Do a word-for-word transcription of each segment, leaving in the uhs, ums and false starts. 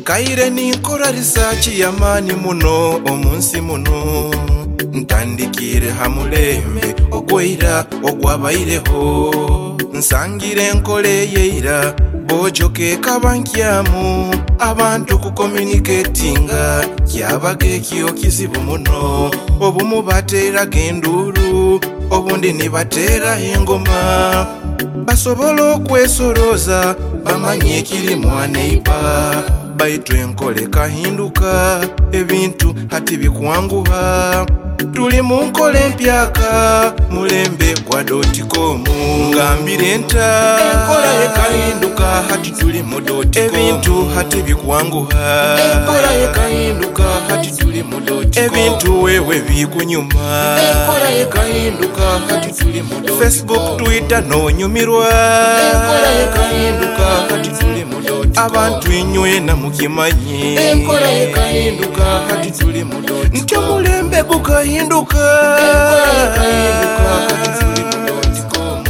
Kaire ninkora research yamani muno omunsi muno ntandikire hamulembe ogwira ogwabaireho nsangire nkole yeira bojoke kabankyamu abantu ku communicatinga kyabage kiyo kizibu muno obumu batera genduru obundi ni batera engoma basobola okwesoroza bamanye kiri mwaneiba baitu enkole kahinduka ebintu hati bikwanguha tuli munkole mpyaka mulembe gwa dotcom ngambire nta enkola ekahinduka hati tuli mu dotcom ebintu hati bikwanguha enkola ekahinduka hati tuli mu dotcom ebintu wewe bikunyuma enkola ekahinduka hati tuli mu dotcom Facebook Twitter nonyumirwa enkola ekahinduka hati tuli mu dotcom abantu inywe na mukimanyi enkola ekahinduka hati tuli mu dotcom ntyo mulembe gukahinduka enkola ekahinduka hati tuli mu dotcom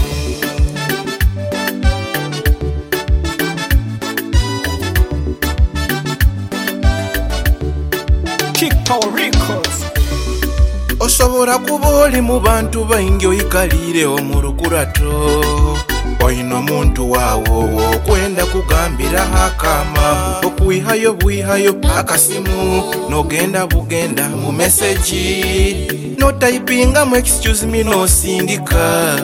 Kick Power Records. Osobora kuba oli mu bantu baingi oyikalireho mu lukurato oyina omuntu waawo okwenda kugambira hakama okwihayo bwihayo akasimu nogenda bugenda mu meseji notaipinga mu excuse me nosindika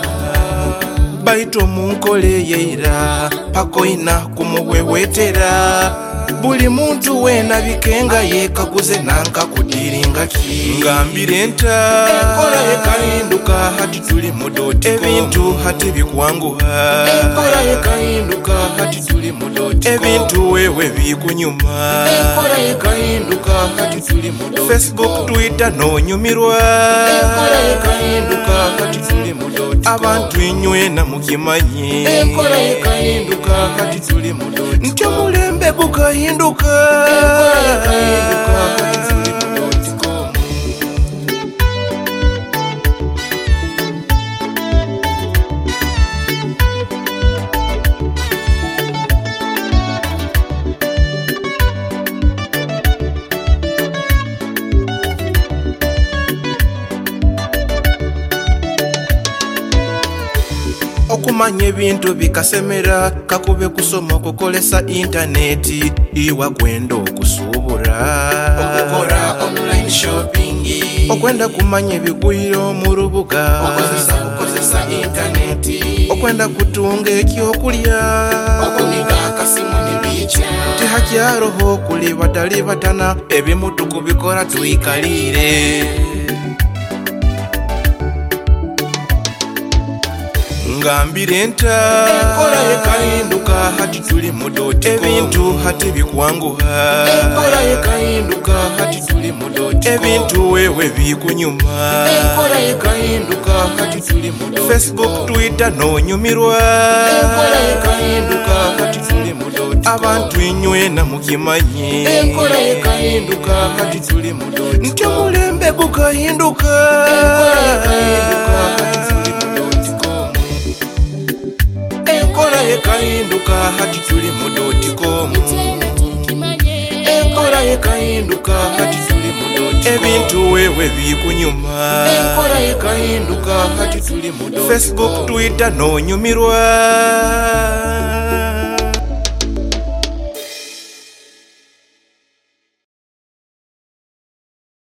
baito munkole yeira pakoina kumuwewetera buli muntu wena bikenga yekaguze nanka kudiringa ki ngambire nta enkola ekahinduka hati tuli mu dotcom ebintu hati bikwanguha enkola ekahinduka hati tuli mu dotcom ebintu wewe bikunyuma enkola ekahinduka hati tuli mu dotcom Facebook Twitter nonyumirwa enkola ekahinduka hati tuli mu dotcom abantu inywe na mukimanyi enkola ekahinduka hati tuli mu dotcom ntyo mulembe gukahinduka enkola ekahinduka hati tuli mu dotcom okumanya ebintu bikasemera kakube kusoma okukolesa interneti iwa kwenda okusubura okukora online shopping okwenda kumanya ebigwiro mu rubuga okozesa okozesa interneti okwenda kutunga ekyokulya okuniga akasimu nibica tihakyaroho kuli batali batana ebimutu kubikora tuikalire ngambire nta enkola ekahinduka hati tuli mu dotcom ebintu hati bikwanguha enkola ekahinduka hati tuli mu dotcom ebintu wewe bikunyuma enkola ekahinduka hati tuli mu dotcom Facebook Twitter nonyumirwa enkola ekahinduka hati tuli mu dotcom abantu inywe na mukimanyi enkola ekahinduka hati tuli mu dotcom ntyo mulembe gukahinduka enkola ekahinduka hati tuli mu dotcom enkola ekahinduka hati tuli mu dotcom enkola ekahinduka hati tuli mu dotcom ebintu wewe bikunyuma enkola ekahinduka hati tuli mu dotcom Facebook Twitter nonyumirwa